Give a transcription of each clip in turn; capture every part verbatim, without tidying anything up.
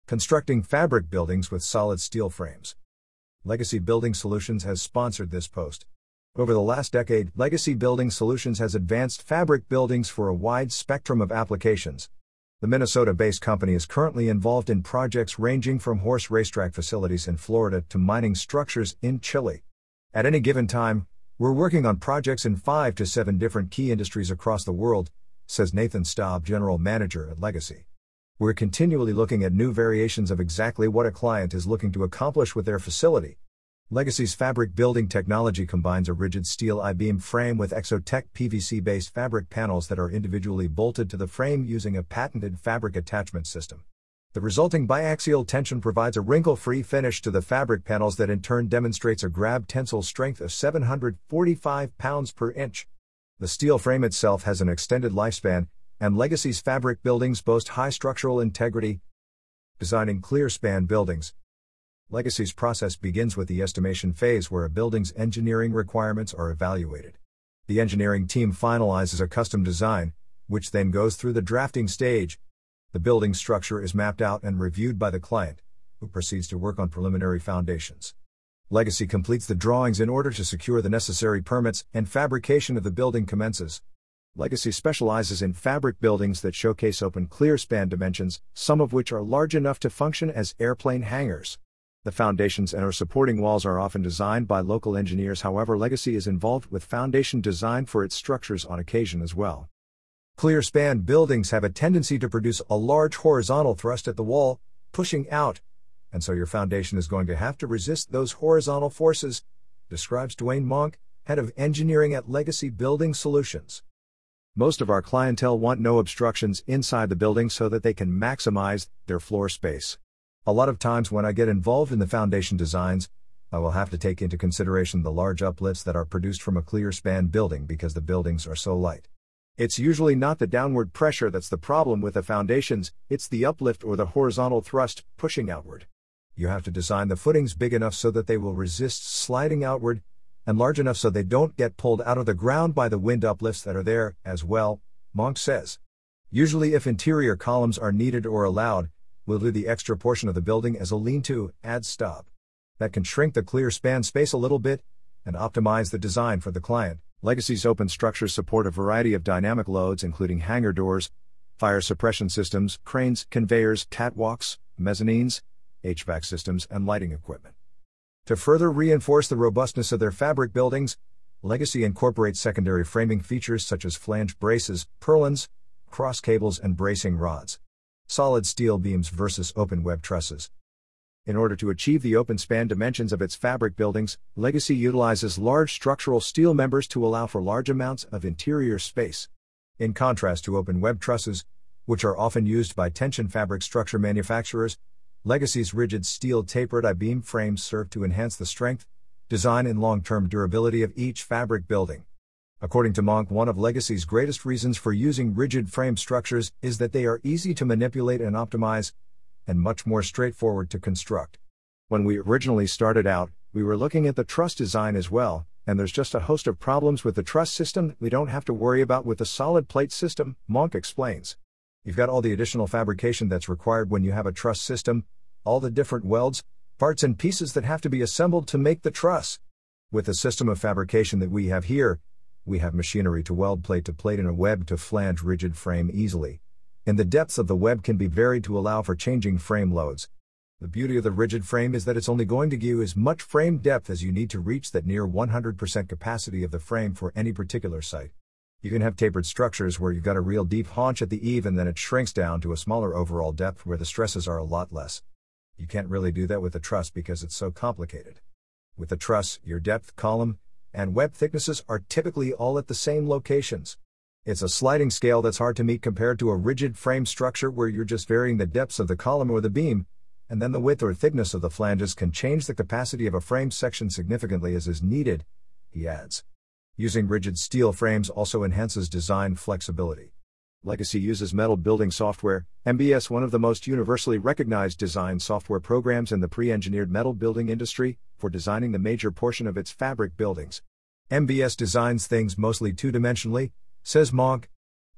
Constructing fabric buildings with solid steel frames. Legacy Building Solutions has sponsored this post. Over the last decade, Legacy Building Solutions has advanced fabric buildings for a wide spectrum of applications. The Minnesota-based company is currently involved in projects ranging from horse racetrack facilities in Florida to mining structures in Chile. At any given time, we're working on projects in five to seven different key industries across the world, says Nathan Staub, General Manager at Legacy. We're continually looking at new variations of exactly what a client is looking to accomplish with their facility. Legacy's fabric building technology combines a rigid steel I-beam frame with Exotech P V C-based fabric panels that are individually bolted to the frame using a patented fabric attachment system. The resulting biaxial tension provides a wrinkle-free finish to the fabric panels that in turn demonstrates a grab tensile strength of seven hundred forty-five pounds per inch. The steel frame itself has an extended lifespan, and Legacy's fabric buildings boast high structural integrity. Designing clear-span buildings. Legacy's process begins with the estimation phase where a building's engineering requirements are evaluated. The engineering team finalizes a custom design, which then goes through the drafting stage. The building structure is mapped out and reviewed by the client, who proceeds to work on preliminary foundations. Legacy completes the drawings in order to secure the necessary permits, and fabrication of the building commences. Legacy specializes in fabric buildings that showcase open clear-span dimensions, some of which are large enough to function as airplane hangars. The foundations and or supporting walls are often designed by local engineers. However, Legacy is involved with foundation design for its structures on occasion as well. Clear-span buildings have a tendency to produce a large horizontal thrust at the wall, pushing out, and so your foundation is going to have to resist those horizontal forces, describes Dwayne Monk, head of engineering at Legacy Building Solutions. Most of our clientele want no obstructions inside the building so that they can maximize their floor space. A lot of times when I get involved in the foundation designs, I will have to take into consideration the large uplifts that are produced from a clear-span building because the buildings are so light. It's usually not the downward pressure that's the problem with the foundations, it's the uplift or the horizontal thrust pushing outward. You have to design the footings big enough so that they will resist sliding outward, and large enough so they don't get pulled out of the ground by the wind uplifts that are there as well, Monk says. Usually if interior columns are needed or allowed, we'll do the extra portion of the building as a lean-to, adds Staub. That can shrink the clear span space a little bit, and optimize the design for the client. Legacy's open structures support a variety of dynamic loads including hangar doors, fire suppression systems, cranes, conveyors, catwalks, mezzanines, H V A C systems, and lighting equipment. To further reinforce the robustness of their fabric buildings, Legacy incorporates secondary framing features such as flange braces, purlins, cross cables, and bracing rods. Solid steel beams versus open web trusses. In order to achieve the open span dimensions of its fabric buildings, Legacy utilizes large structural steel members to allow for large amounts of interior space. In contrast to open web trusses, which are often used by tension fabric structure manufacturers, Legacy's rigid steel tapered I-beam frames serve to enhance the strength, design, and long-term durability of each fabric building. According to Monk, one of Legacy's greatest reasons for using rigid frame structures is that they are easy to manipulate and optimize, and much more straightforward to construct. When we originally started out, we were looking at the truss design as well, and there's just a host of problems with the truss system that we don't have to worry about with the solid plate system, Monk explains. You've got all the additional fabrication that's required when you have a truss system, all the different welds, parts and pieces that have to be assembled to make the truss. With the system of fabrication that we have here, we have machinery to weld plate to plate in a web to flange rigid frame easily, and the depths of the web can be varied to allow for changing frame loads. The beauty of the rigid frame is that it's only going to give you as much frame depth as you need to reach that near one hundred percent capacity of the frame for any particular site. You can have tapered structures where you've got a real deep haunch at the eave and then it shrinks down to a smaller overall depth where the stresses are a lot less. You can't really do that with the truss because it's so complicated. With the truss, your depth, column, and web thicknesses are typically all at the same locations. It's a sliding scale that's hard to meet compared to a rigid frame structure where you're just varying the depths of the column or the beam, and then the width or thickness of the flanges can change the capacity of a frame section significantly as is needed, he adds. Using rigid steel frames also enhances design flexibility. Legacy uses Metal Building Software, M B S, one of the most universally recognized design software programs in the pre-engineered metal building industry, for designing the major portion of its fabric buildings. M B S designs things mostly two-dimensionally, says Monk.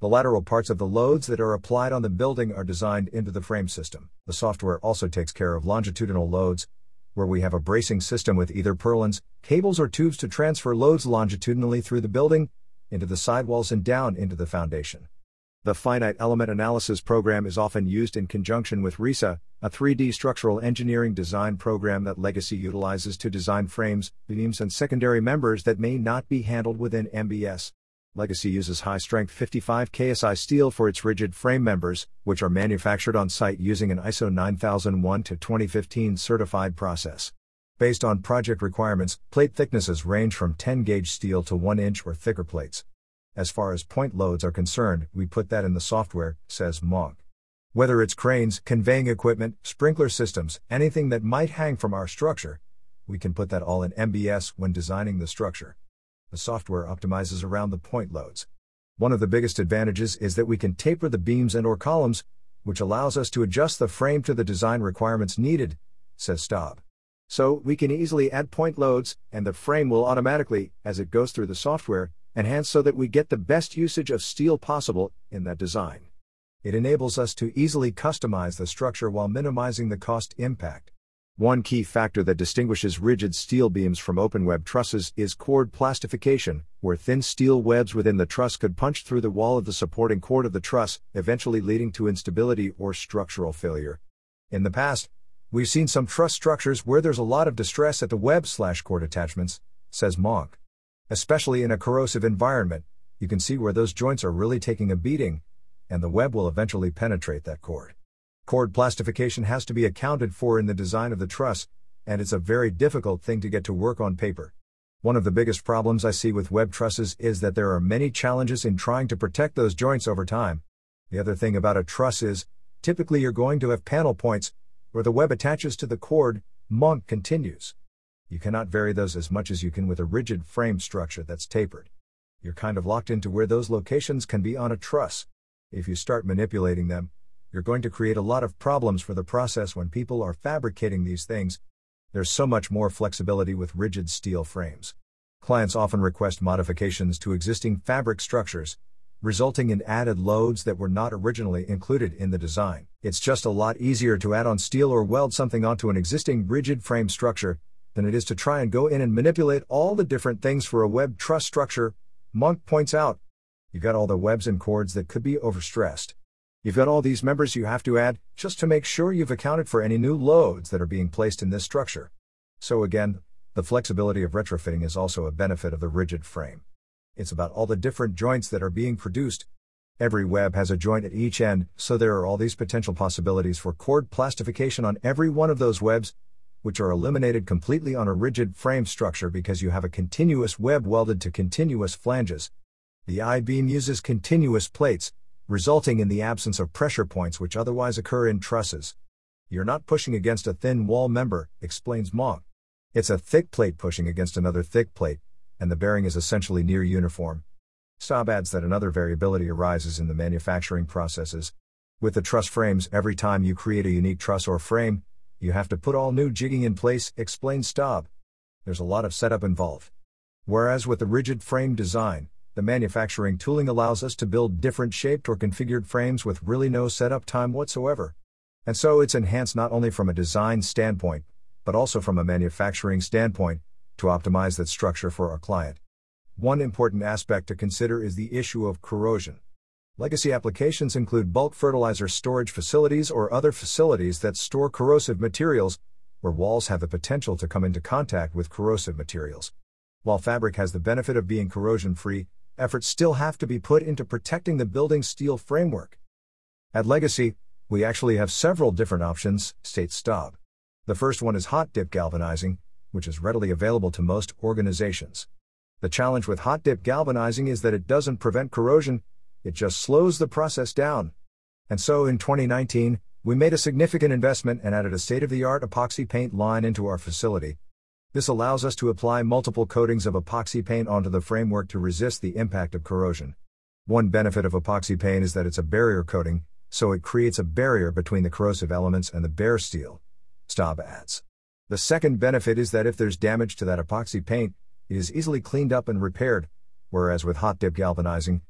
The lateral parts of the loads that are applied on the building are designed into the frame system. The software also takes care of longitudinal loads, where we have a bracing system with either purlins, cables or tubes to transfer loads longitudinally through the building, into the sidewalls and down into the foundation. The Finite Element Analysis program is often used in conjunction with RISA, a three D structural engineering design program that Legacy utilizes to design frames, beams and secondary members that may not be handled within M B S. Legacy uses high-strength fifty-five K S I steel for its rigid frame members, which are manufactured on site using an I S O nine thousand one to twenty fifteen certified process. Based on project requirements, plate thicknesses range from ten gauge steel to one inch or thicker plates. As far as point loads are concerned, we put that in the software, says Monk. Whether it's cranes, conveying equipment, sprinkler systems, anything that might hang from our structure, we can put that all in M B S when designing the structure. The software optimizes around the point loads. One of the biggest advantages is that we can taper the beams and or columns, which allows us to adjust the frame to the design requirements needed, says Staub. So, we can easily add point loads, and the frame will automatically, as it goes through the software, enhance so that we get the best usage of steel possible in that design. It enables us to easily customize the structure while minimizing the cost impact. One key factor that distinguishes rigid steel beams from open web trusses is chord plastification, where thin steel webs within the truss could punch through the wall of the supporting chord of the truss, eventually leading to instability or structural failure. In the past, we've seen some truss structures where there's a lot of distress at the web-slash-chord attachments, says Monk. Especially in a corrosive environment, you can see where those joints are really taking a beating, and the web will eventually penetrate that chord. Chord plastification has to be accounted for in the design of the truss, and it's a very difficult thing to get to work on paper. One of the biggest problems I see with web trusses is that there are many challenges in trying to protect those joints over time. The other thing about a truss is, typically you're going to have panel points, where the web attaches to the chord, Monk continues. You cannot vary those as much as you can with a rigid frame structure that's tapered. You're kind of locked into where those locations can be on a truss. If you start manipulating them, you're going to create a lot of problems for the process when people are fabricating these things. There's so much more flexibility with rigid steel frames. Clients often request modifications to existing fabric structures, resulting in added loads that were not originally included in the design. It's just a lot easier to add on steel or weld something onto an existing rigid frame structure than it is to try and go in and manipulate all the different things for a web truss structure, Monk points out. You've got all the webs and cords that could be overstressed. You've got all these members you have to add, just to make sure you've accounted for any new loads that are being placed in this structure. So again, the flexibility of retrofitting is also a benefit of the rigid frame. It's about all the different joints that are being produced. Every web has a joint at each end, so there are all these potential possibilities for chord plastification on every one of those webs, which are eliminated completely on a rigid frame structure because you have a continuous web welded to continuous flanges. The I-beam uses continuous plates, resulting in the absence of pressure points which otherwise occur in trusses. You're not pushing against a thin wall member, explains Monk. It's a thick plate pushing against another thick plate, and the bearing is essentially near uniform. Staub adds that another variability arises in the manufacturing processes. With the truss frames, every time you create a unique truss or frame, you have to put all new jigging in place, explains Staub. There's a lot of setup involved. Whereas with the rigid frame design, the manufacturing tooling allows us to build different shaped or configured frames with really no setup time whatsoever. And so it's enhanced not only from a design standpoint, but also from a manufacturing standpoint, to optimize that structure for our client. One important aspect to consider is the issue of corrosion. Legacy applications include bulk fertilizer storage facilities or other facilities that store corrosive materials, where walls have the potential to come into contact with corrosive materials. While fabric has the benefit of being corrosion-free, efforts still have to be put into protecting the building's steel framework. At Legacy, we actually have several different options, states Staub. The first one is hot dip galvanizing, which is readily available to most organizations. The challenge with hot dip galvanizing is that it doesn't prevent corrosion, it just slows the process down. And so in twenty nineteen, we made a significant investment and added a state-of-the-art epoxy paint line into our facility. This allows us to apply multiple coatings of epoxy paint onto the framework to resist the impact of corrosion. One benefit of epoxy paint is that it's a barrier coating, so it creates a barrier between the corrosive elements and the bare steel, Staub adds. The second benefit is that if there's damage to that epoxy paint, it is easily cleaned up and repaired, whereas with hot dip galvanizing,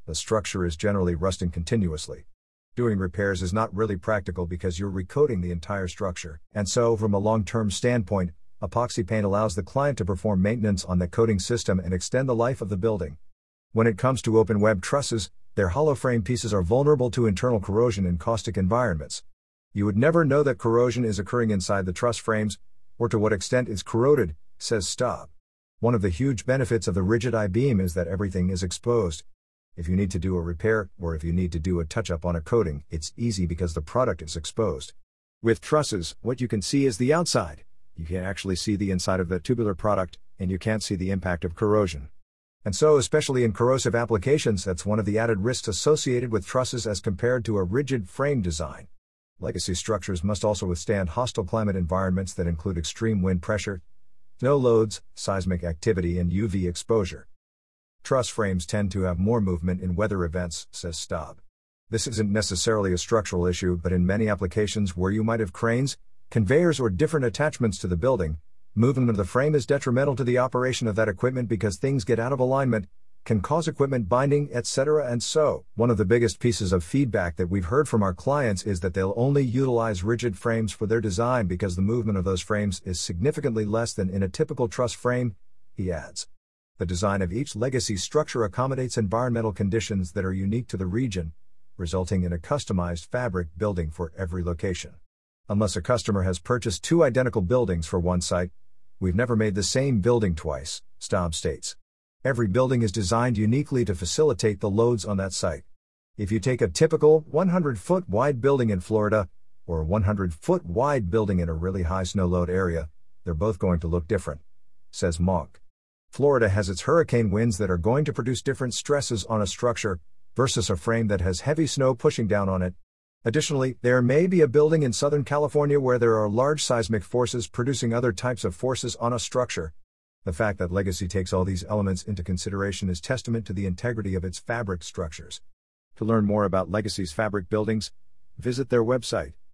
The structure is generally rusting continuously. Doing repairs is not really practical because you're recoating the entire structure, and so, from a long-term standpoint, epoxy paint allows the client to perform maintenance on the coating system and extend the life of the building. When it comes to open web trusses, their hollow frame pieces are vulnerable to internal corrosion in caustic environments. You would never know that corrosion is occurring inside the truss frames, or to what extent it's corroded, says Staub. One of the huge benefits of the rigid I-beam is that everything is exposed. If you need to do a repair, or if you need to do a touch-up on a coating, it's easy because the product is exposed. With trusses, what you can see is the outside. You can't actually see the inside of the tubular product, and you can't see the impact of corrosion. And so, especially in corrosive applications, that's one of the added risks associated with trusses as compared to a rigid frame design. Legacy structures must also withstand hostile climate environments that include extreme wind pressure, snow loads, seismic activity, and U V exposure. Truss frames tend to have more movement in weather events, says Staub. This isn't necessarily a structural issue, but in many applications where you might have cranes, conveyors, or different attachments to the building, movement of the frame is detrimental to the operation of that equipment because things get out of alignment, can cause equipment binding, et cetera. And so, one of the biggest pieces of feedback that we've heard from our clients is that they'll only utilize rigid frames for their design because the movement of those frames is significantly less than in a typical truss frame, he adds. The design of each legacy structure accommodates environmental conditions that are unique to the region, resulting in a customized fabric building for every location. Unless a customer has purchased two identical buildings for one site, we've never made the same building twice, Staub states. Every building is designed uniquely to facilitate the loads on that site. If you take a typical one hundred foot wide building in Florida, or a one hundred foot wide building in a really high snow load area, they're both going to look different, says Monk. Florida has its hurricane winds that are going to produce different stresses on a structure, versus a frame that has heavy snow pushing down on it. Additionally, there may be a building in Southern California where there are large seismic forces producing other types of forces on a structure. The fact that Legacy takes all these elements into consideration is testament to the integrity of its fabric structures. To learn more about Legacy's fabric buildings, visit their website,